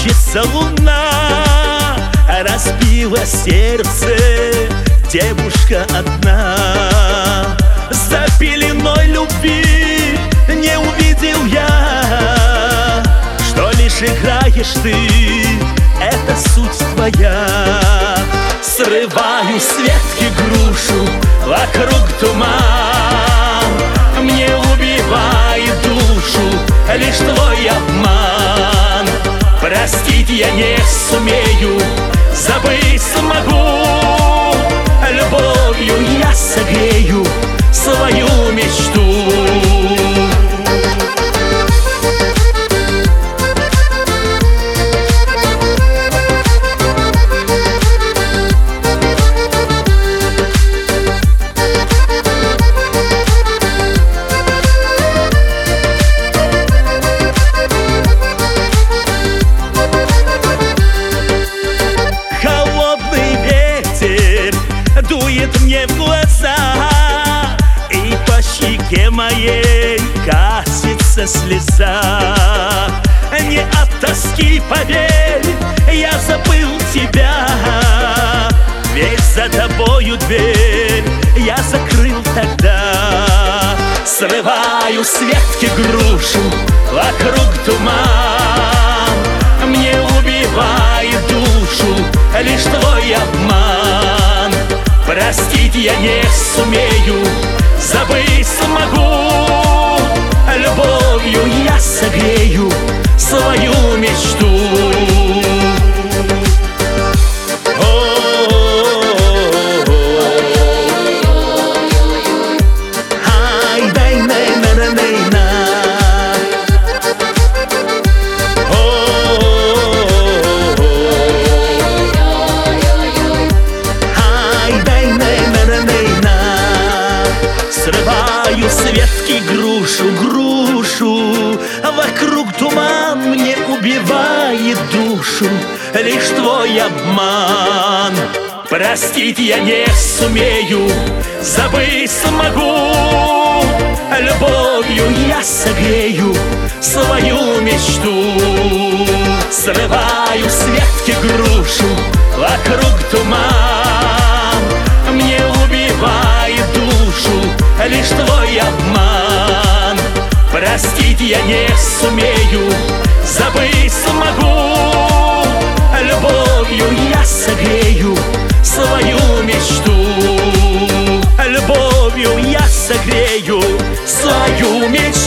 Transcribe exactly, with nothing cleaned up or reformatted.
Светится луна, разбила сердце девушка одна. За пеленой любви не увидел я, что лишь играешь ты, это суть твоя. Срываю с ветки грушу, вокруг туман, мне убивает душу лишь твой обман. Простить я не сумею, забыть смогу, любовью я согрею свою мечту. Дует мне в глаза, и по щеке моей катится слеза. Не от тоски, поверь, я забыл тебя, ведь за тобою дверь я закрыл тогда. Срываю с ветки грушу, вокруг туман, мне убивает душу лишь твой обман. Простить я не сумею, забыть смогу, любовью я согрею свою мечту. Срываю с ветки грушу, грушу, вокруг туман, мне убивает душу лишь твой обман. Простить я не сумею, забыть смогу, любовью я согрею свою мечту. Срываю с ветки грушу, вокруг туман, мне убивает душу лишь твой обман. Простить я не сумею, забыть смогу, любовью я согрею свою мечту. Любовью я согрею свою мечту.